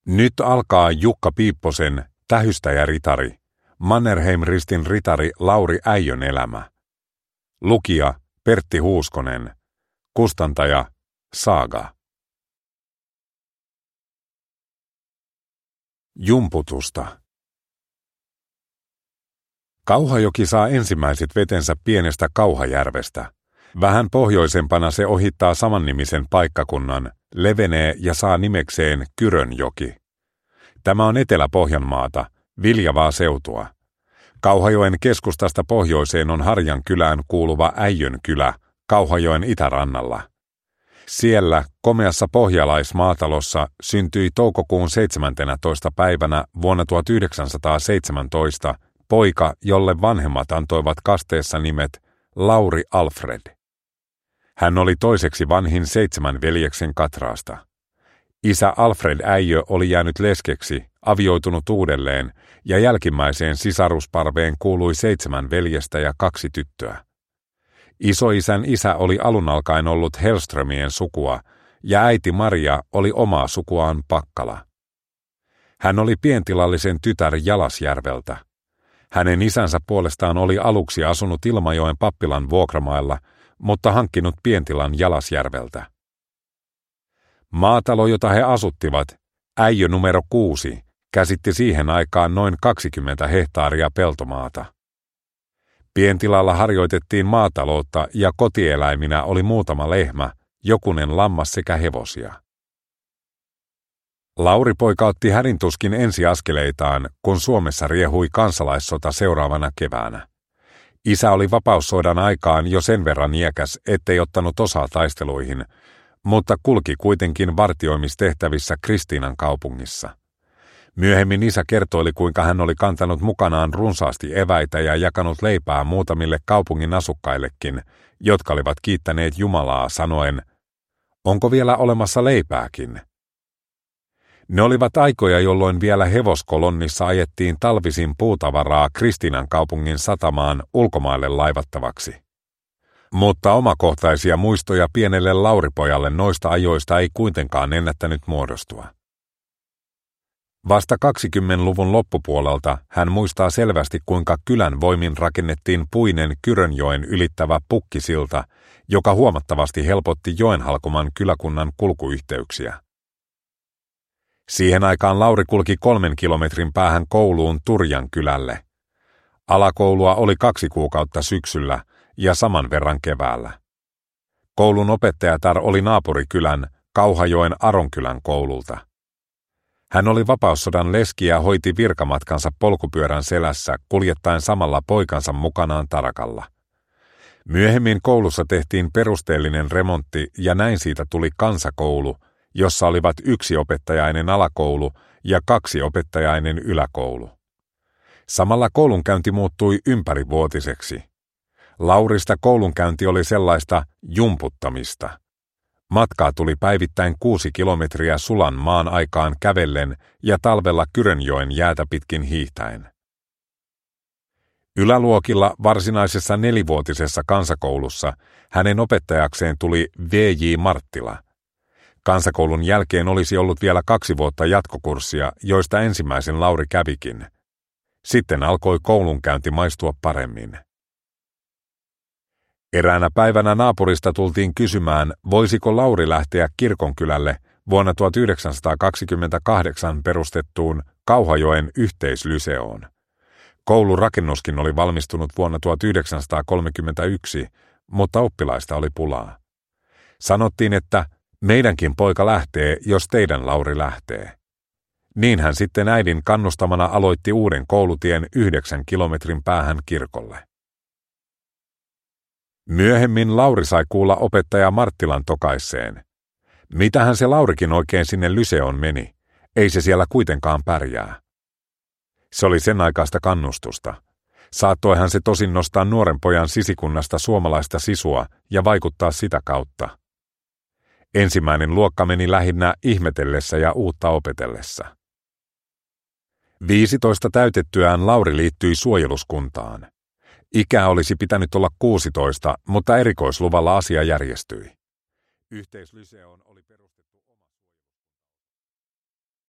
Nyt alkaa Jukka Piipposen Tähystäjäritari, Mannerheim-ristin ritari Lauri Äijön elämä. Lukija Pertti Huuskonen. Kustantaja Saaga. Jumputusta. Kauhajoki saa ensimmäiset vetensä pienestä Kauhajärvestä. Vähän pohjoisempana se ohittaa samannimisen paikkakunnan, levenee ja saa nimekseen Kyrönjoki. Tämä on Etelä-Pohjanmaata, viljavaa seutua. Kauhajoen keskustasta pohjoiseen on Harjan kylään kuuluva Äijön kylä Kauhajoen itärannalla. Siellä komeassa pohjalaismaatalossa syntyi toukokuun 17. päivänä vuonna 1917 poika, jolle vanhemmat antoivat kasteessa nimet Lauri Alfred. Hän oli toiseksi vanhin 7 veljeksen katraasta. Isä Alfred Äijö oli jäänyt leskeksi, avioitunut uudelleen, ja jälkimmäiseen sisarusparveen kuului 7 veljestä ja 2 tyttöä. Isoisän isä oli alun alkaen ollut Hellströmien sukua, ja äiti Maria oli omaa sukuaan Pakkala. Hän oli pientilallisen tytär Jalasjärveltä. Hänen isänsä puolestaan oli aluksi asunut Ilmajoen pappilan vuokramailla, mutta hankkinut pientilan Jalasjärveltä. Maatalo, jota he asuttivat, Äijö numero 6, käsitti siihen aikaan noin 20 hehtaaria peltomaata. Pientilalla harjoitettiin maataloutta ja kotieläiminä oli muutama lehmä, jokunen lammas sekä hevosia. Lauri-poika otti hädintuskin ensiaskeleitaan, kun Suomessa riehui kansalaissota seuraavana keväänä. Isä oli vapaussodan aikaan jo sen verran iäkäs, ettei ottanut osaa taisteluihin, mutta kulki kuitenkin vartioimistehtävissä Kristiinan kaupungissa. Myöhemmin isä kertoili, kuinka hän oli kantanut mukanaan runsaasti eväitä ja jakanut leipää muutamille kaupungin asukkaillekin, jotka olivat kiittäneet Jumalaa sanoen, onko vielä olemassa leipääkin? Ne olivat aikoja, jolloin vielä hevoskolonnissa ajettiin talvisin puutavaraa Kristiinan kaupungin satamaan ulkomaille laivattavaksi. Mutta omakohtaisia muistoja pienelle Lauripojalle noista ajoista ei kuitenkaan ennättänyt muodostua. Vasta 20-luvun loppupuolelta hän muistaa selvästi, kuinka kylän voimin rakennettiin puinen Kyrönjoen ylittävä pukkisilta, joka huomattavasti helpotti joenhalkoman kyläkunnan kulkuyhteyksiä. Siihen aikaan Lauri kulki 3 kilometrin päähän kouluun Turjan kylälle. Alakoulua oli 2 kuukautta syksyllä ja saman verran keväällä. Koulun opettajatar oli naapurikylän Kauhajoen Aronkylän koululta. Hän oli vapaussodan leski ja hoiti virkamatkansa polkupyörän selässä kuljettaen samalla poikansa mukanaan tarakalla. Myöhemmin koulussa tehtiin perusteellinen remontti ja näin siitä tuli kansakoulu, jossa olivat 1 opettajainen alakoulu ja 2 opettajainen yläkoulu. Samalla koulunkäynti muuttui ympärivuotiseksi. Laurista koulunkäynti oli sellaista jumputtamista. Matkaa tuli päivittäin 6 kilometriä sulan maan aikaan kävellen ja talvella Kyrönjoen jäätä pitkin hiihtäen. Yläluokilla varsinaisessa 4-vuotisessa kansakoulussa hänen opettajakseen tuli V.J. Marttila. Kansakoulun jälkeen olisi ollut vielä 2 vuotta jatkokurssia, joista ensimmäisen Lauri kävikin. Sitten alkoi koulunkäynti maistua paremmin. Eräänä päivänä naapurista tultiin kysymään, voisiko Lauri lähteä Kirkonkylälle vuonna 1928 perustettuun Kauhajoen yhteislyseoon. Koulun rakennuskin oli valmistunut vuonna 1931, mutta oppilaista oli pulaa. Sanottiin, että meidänkin poika lähtee, jos teidän Lauri lähtee. Niin hän sitten äidin kannustamana aloitti uuden koulutien 9 kilometrin päähän kirkolle. Myöhemmin Lauri sai kuulla opettaja Marttilan tokaisseen. Mitähän se Laurikin oikein sinne lyseoon meni? Ei se siellä kuitenkaan pärjää. Se oli sen aikaista kannustusta. Saattoihan se tosin nostaa nuoren pojan sisikunnasta suomalaista sisua ja vaikuttaa sitä kautta. Ensimmäinen luokka meni lähinnä ihmetellessä ja uutta opetellessa. 15 täytettyään Lauri liittyi suojeluskuntaan. Ikää olisi pitänyt olla 16, mutta erikoisluvalla asia järjestyi. Yhteislyseoon oli